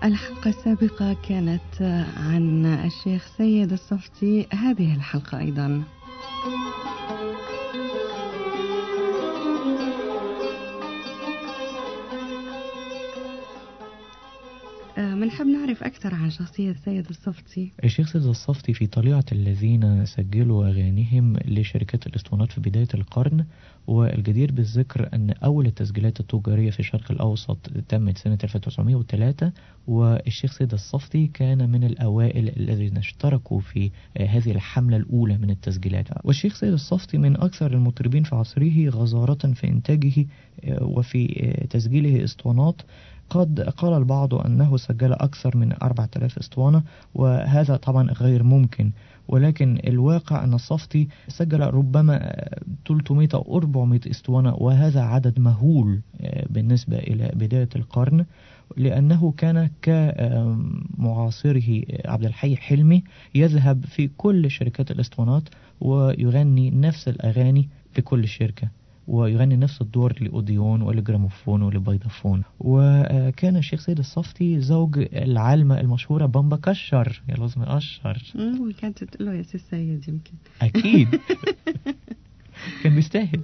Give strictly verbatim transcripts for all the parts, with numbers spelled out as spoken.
الحلقة السابقة كانت عن الشيخ سيد الصفتي، هذه الحلقة أيضا بنحب نعرف أكثر عن شخصية سيد الصفتي. الشيخ سيد الصفتي في طليعة الذين سجلوا أغانيهم لشركات الاسطوانات في بداية القرن، والجدير بالذكر أن أول التسجيلات التجارية في الشرق الأوسط تمت سنة ألف وتسعمائة وثلاثة، والشيخ سيد الصفتي كان من الأوائل الذين اشتركوا في هذه الحملة الأولى من التسجيلات. والشيخ سيد الصفتي من أكثر المطربين في عصره غزارة في إنتاجه وفي تسجيله اسطوانات. قد قال البعض أنه سجل أكثر من أربعة آلاف اسطوانة، وهذا طبعا غير ممكن، ولكن الواقع أن الصفتي سجل ربما ثلاثمائة أو أربعمائة اسطوانة، وهذا عدد مهول بالنسبة إلى بداية القرن، لأنه كان كمعاصره عبد الحي حلمي يذهب في كل شركات الاسطوانات ويغني نفس الأغاني لكل شركة، ويغني نفس الدور لأوديون ولجراموفون ولبيضافون. وكان الشيخ سيد الصفتي زوج العالمة المشهورة بامبا كشر، يا لازم أشر. كانت تقول له يا سي سيد يمكن. أكيد. كان بيستاهل.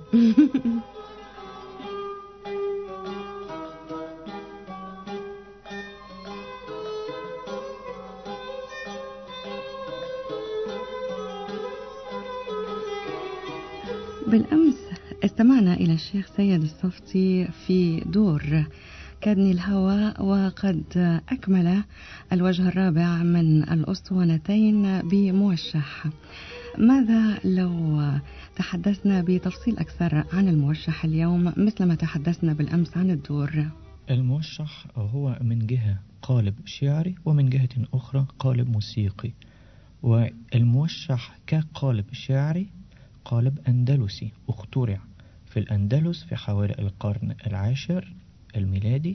بالأمس استمعنا إلى الشيخ سيد الصفتي في دور كادني الهوى، وقد أكمل الوجه الرابع من الأسطوانتين بموشح. ماذا لو تحدثنا بتفصيل أكثر عن الموشح اليوم مثلما تحدثنا بالأمس عن الدور؟ الموشح هو من جهة قالب شعري ومن جهة أخرى قالب موسيقي، والموشح كقالب شعري قالب أندلسي اخترع في الأندلس في حوالي القرن العاشر الميلادي،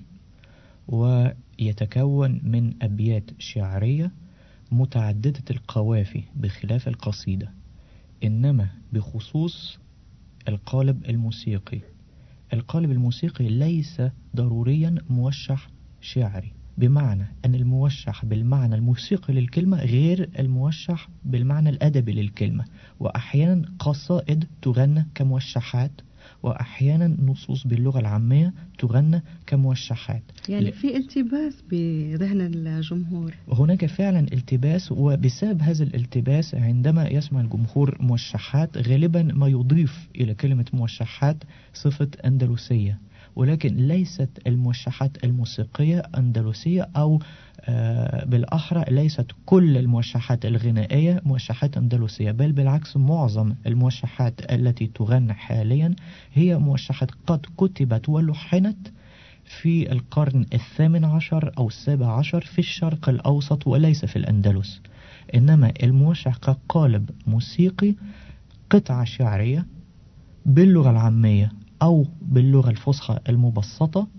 ويتكون من أبيات شعرية متعددة القوافي بخلاف القصيدة. إنما بخصوص القالب الموسيقي، القالب الموسيقي ليس ضروريا موشح شعري، بمعنى أن الموشح بالمعنى الموسيقي للكلمة غير الموشح بالمعنى الأدبي للكلمة، وأحيانا قصائد تغنى كموشحات، وأحيانا نصوص باللغة العامية تغنى كموشحات. يعني في التباس بذهن الجمهور، هناك فعلا التباس، وبسبب هذا الالتباس عندما يسمع الجمهور موشحات غالبا ما يضيف إلى كلمة موشحات صفة أندلسية، ولكن ليست الموشحات الموسيقية أندلسية، أو آه بالأحرى ليست كل الموشحات الغنائية موشحات أندلسية، بل بالعكس معظم الموشحات التي تغنى حاليا هي موشحات قد كتبت ولحنت في القرن الثامن عشر أو السابع عشر في الشرق الأوسط وليس في الأندلس. إنما الموشح كقالب موسيقي قطعة شعرية باللغة العامية أو باللغة الفصحى المبسطة،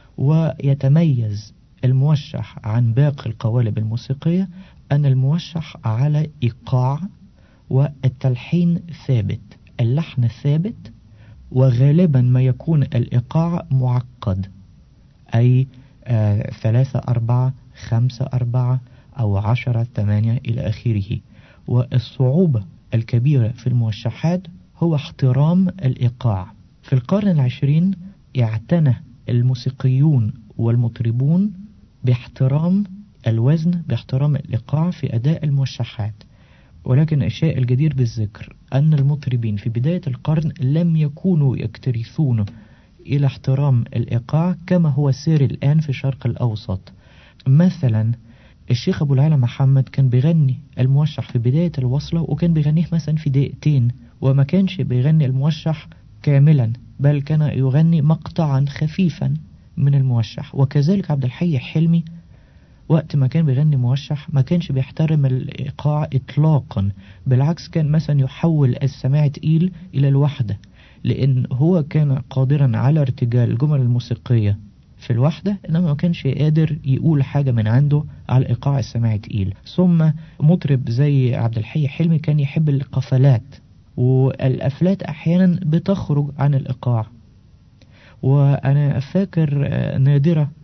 ويتميز الموشح عن باقي القوالب الموسيقية أن الموشح على إيقاع والتلحين ثابت، اللحن ثابت، وغالبا ما يكون الإيقاع معقد، أي آه ثلاثة أربعة خمسة أربعة أو عشرة ثمانية إلى آخره. والصعوبة الكبيرة في الموشحات هو احترام الإيقاع. في القرن العشرين يعتنى الموسيقيون والمطربون باحترام الوزن، باحترام الإيقاع في أداء الموشحات، ولكن الشيء الجدير بالذكر أن المطربين في بداية القرن لم يكونوا يكترثون إلى احترام الإيقاع كما هو سير الآن في الشرق الأوسط. مثلا الشيخ أبو العلا محمد كان بيغني الموشح في بداية الوصلة، وكان بيغنيه مثلا في دقيقتين، وما كانش بيغني الموشح كاملا، بل كان يغني مقطعا خفيفا من الموشح. وكذلك عبد الحي حلمي وقت ما كان بيغني موشح ما كانش بيحترم الإيقاع إطلاقا، بالعكس كان مثلا يحول السماع تقيل إلى الوحدة، لأن هو كان قادرا على ارتجال الجمل الموسيقية في الوحدة، إنما ما كانش قادر يقول حاجة من عنده على إيقاع السماع تقيل. ثم مطرب زي عبد الحي حلمي كان يحب القفلات، والأفلات أحيانا بتخرج عن الإيقاع. وأنا فاكر نادرة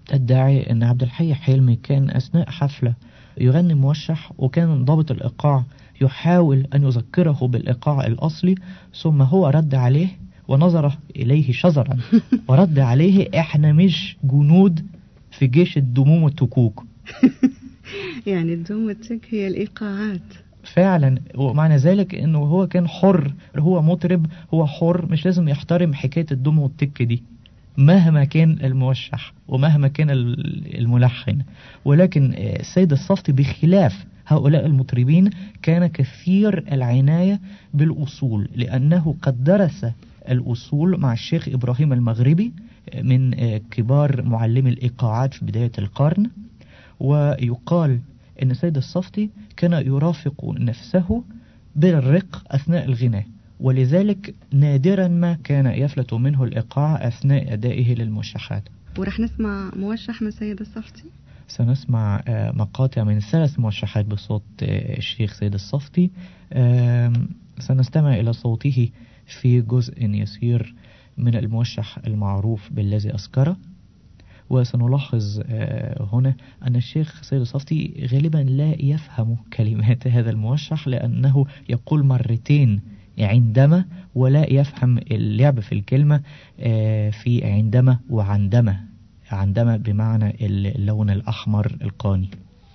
ادعي أن عبد الحي حلمي كان أثناء حفلة يغني موشح، وكان ضابط الإيقاع يحاول أن يذكره بالإيقاع الأصلي، ثم هو رد عليه ونظر إليه شزرا ورد عليه: إحنا مش جنود في جيش الدموم والتكوك. يعني الدوم والتك هي الإيقاعات فعلا، ومعنى ذلك انه هو كان حر، هو مطرب، هو حر، مش لازم يحترم حكاية الدم والتك دي مهما كان الموشح ومهما كان الملحن. ولكن السيد الصفتي بخلاف هؤلاء المطربين كان كثير العناية بالأصول، لأنه قد درس الأصول مع الشيخ إبراهيم المغربي من كبار معلمي الإيقاعات في بداية القرن. ويقال أن السيد الصفتي كان يرافق نفسه بالرق أثناء الغناء، ولذلك نادرا ما كان يفلت منه الإيقاع أثناء أدائه للموشحات. ورح نسمع موشح من السيد الصفتي. سنسمع مقاطع من ثلاث موشحات بصوت الشيخ سيد الصفتي. سنستمع إلى صوته في جزء يسير من الموشح المعروف بالذي أسكره. وسنلاحظ هنا أن الشيخ سيد الصفتي غالبا لا يفهم كلمات هذا الموشح، لأنه يقول مرتين عندما، ولا يفهم اللعب في الكلمة في عندما وعندما. عندما بمعنى اللون الأحمر القاني.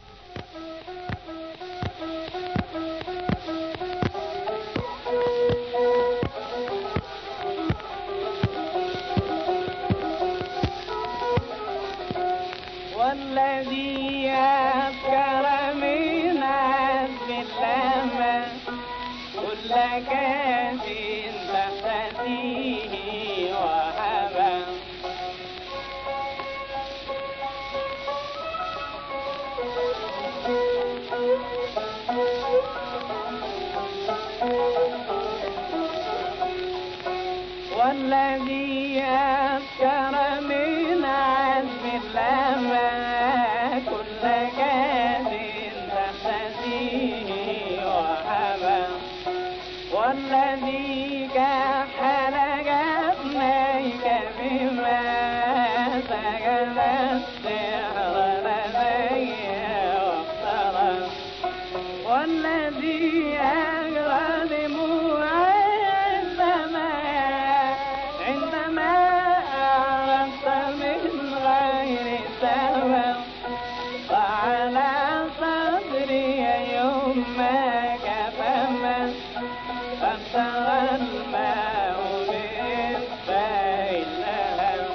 والذي أفكر من عزم اللمة كل كاس تحتسيه وهبا والذي أفكر من عزم اللمة كل كاس تحتسيه وهبا والذي كحل جفنيك بما سجل السحر لدي واقترب والذي أجرى دموع السماء عندما أعرفت من غير سبب وعلى صدري يوم ما كفمت فابتغى الماء بالباء اللهب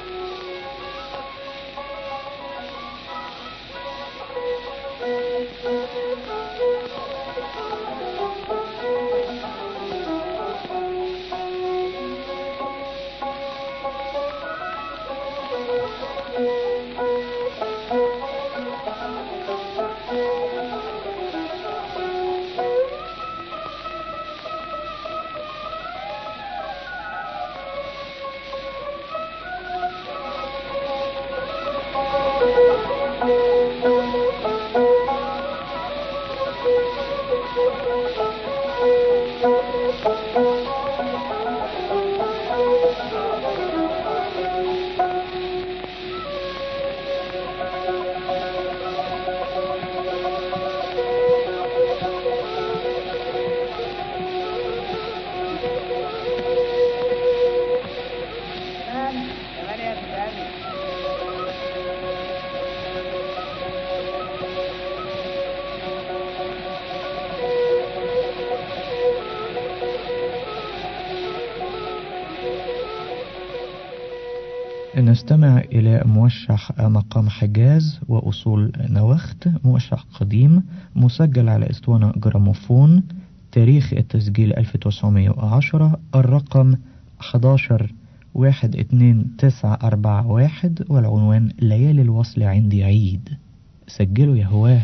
نستمع إلى موشح مقام حجاز وأصول نوخت، موشح قديم مسجل على اسطوانة جراموفون، تاريخ التسجيل ألف وتسعمائة وعشرة، الرقم أحد عشر واحد اتنين تسعة أربعة واحد، والعنوان ليالي الوصل عندي عيد. سجلوا يا هواه.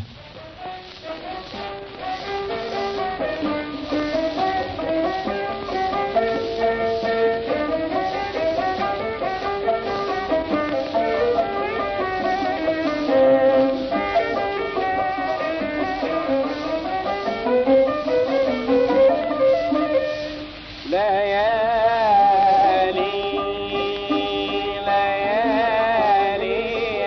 ليالي ليالي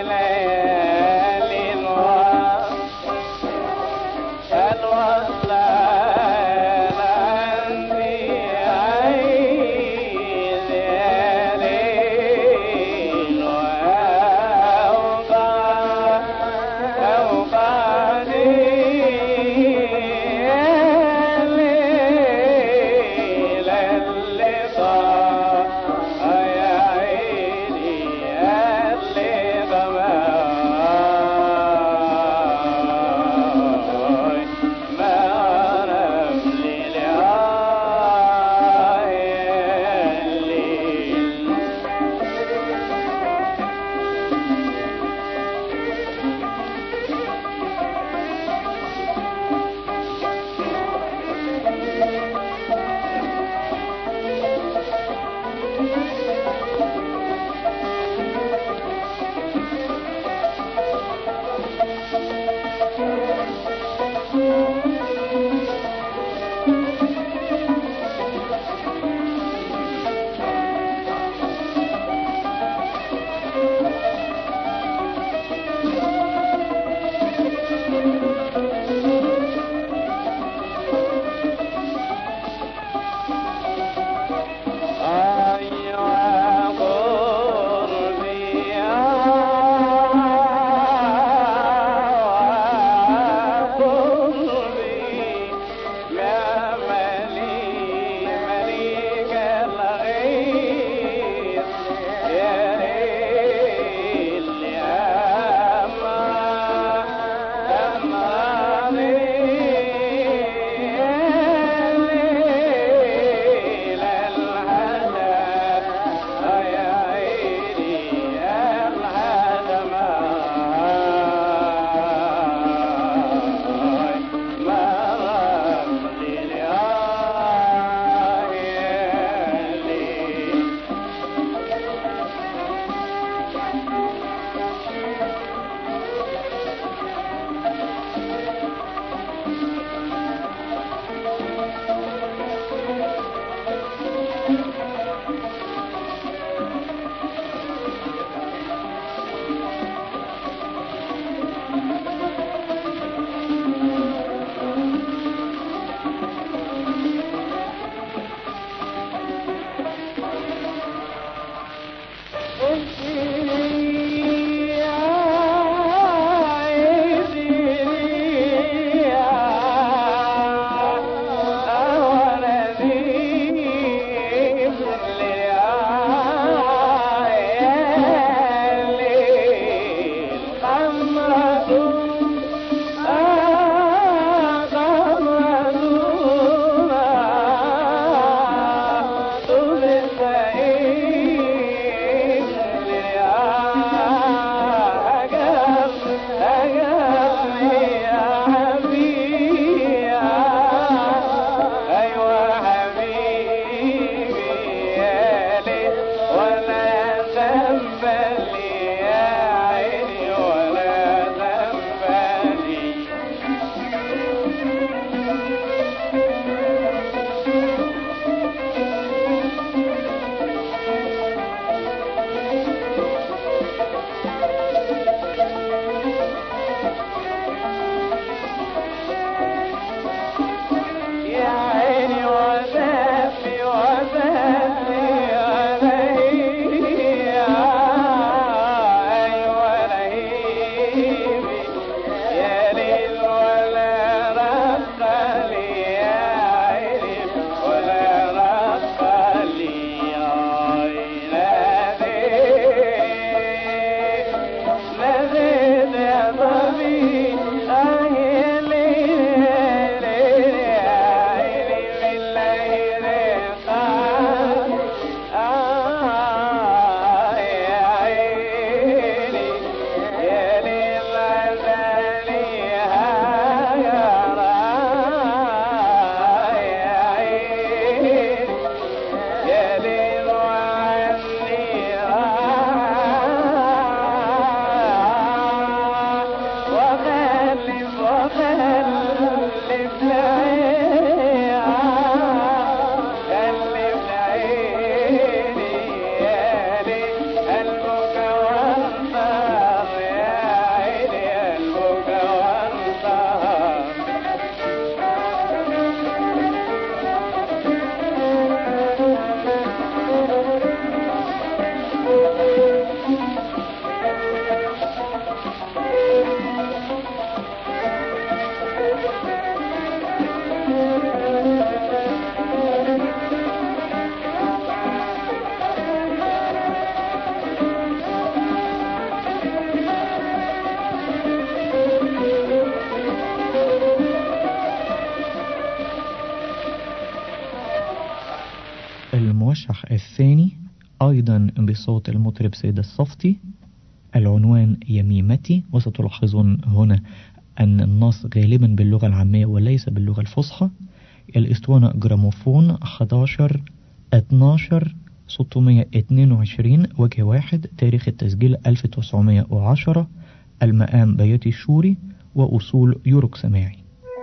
الموشح الثاني أيضا بصوت المطرب سيد الصفتي، العنوان يميمتي. وستلاحظون هنا أن النص غالبا باللغة العامية وليس باللغة الفصحى. الإسطوانة جراموفون أحد عشر اتناشر ستمائة واثنين وعشرين، وجه واحد، تاريخ التسجيل ألف وتسعمائة وعشرة، المقام بياتي شوري، وأصول يورك سماعي.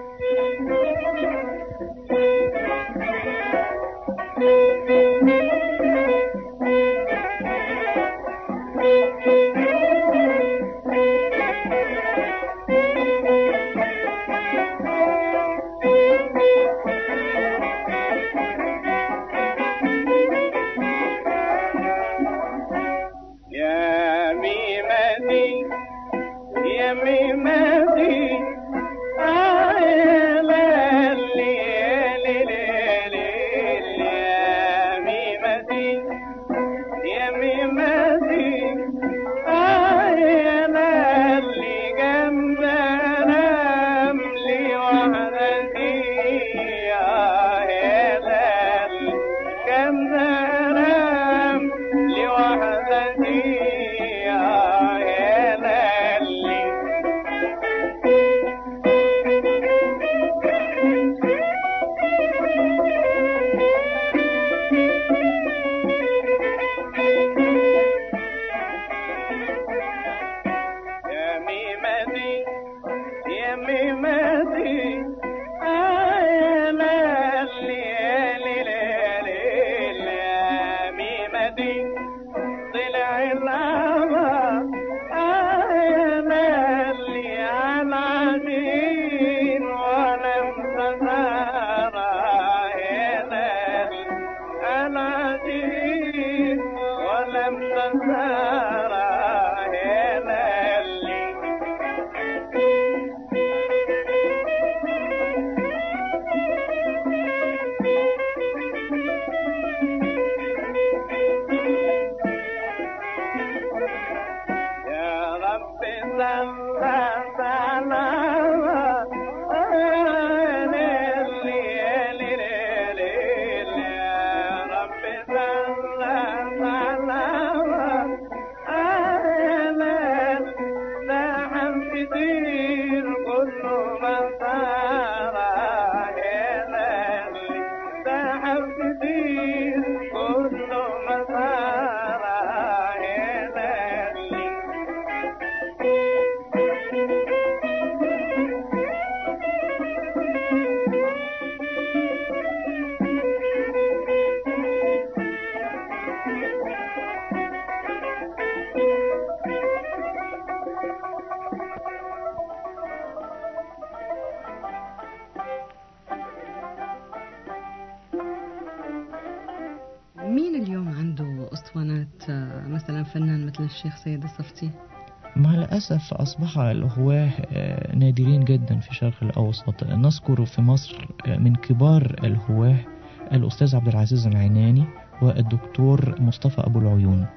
مين اليوم عنده أسطوانات مثلا فنان مثل الشيخ سيد الصفتي؟ مع الأسف أصبح الهواة نادرين جدا في الشرق الأوسط. نذكر في مصر من كبار الهواة الأستاذ عبد العزيز العناني والدكتور مصطفى أبو العيون،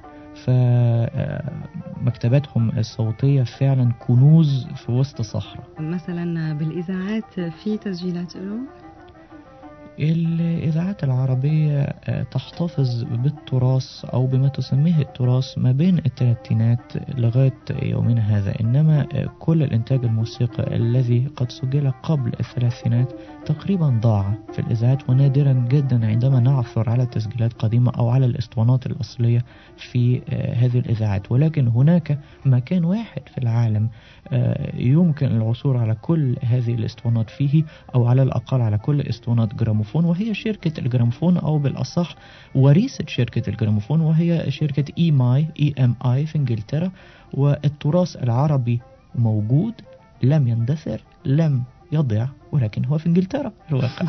فمكتباتهم الصوتية فعلا كنوز في وسط صحراء. مثلا بالإذاعات في تسجيلات له؟ الإذاعات العربية تحتفظ بالتراث أو بما تسميه التراث ما بين الثلاثينات لغاية يومنا هذا، إنما كل الإنتاج الموسيقي الذي قد سجل قبل الثلاثينات تقريبا ضاع في الإذاعات، ونادرا جدا عندما نعثر على تسجيلات قديمة أو على الإسطوانات الأصلية في هذه الإذاعات. ولكن هناك مكان واحد في العالم يمكن العثور على كل هذه الإسطوانات فيه، أو على الأقل على كل إسطوانات جراموفون، وهي شركة الجراموفون، أو بالأصح وريثة شركة الجراموفون، وهي شركة إي ماي إي إم آي في إنجلترا. والتراث العربي موجود، لم يندثر، لم يضيع، ولكن هو في إنجلترا الواقع.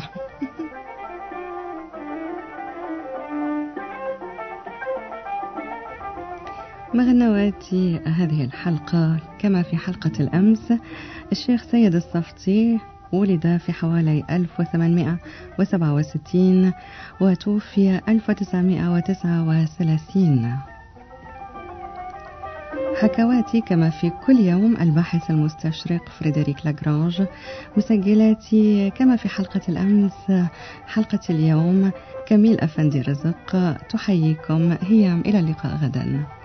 مغنوات هذه الحلقة كما في حلقة الأمس، الشيخ سيد الصفتي ولد في حوالي ألف وثمانمائة وسبعة وستين وتوفي ألف وتسعمائة وتسعة وثلاثين. حكواتي كما في كل يوم الباحث المستشرق فريدريك لاغرانج. مسجلاتي كما في حلقة الأمس حلقة اليوم كميل أفندي رزق. تحييكم هيام، إلى اللقاء غدا.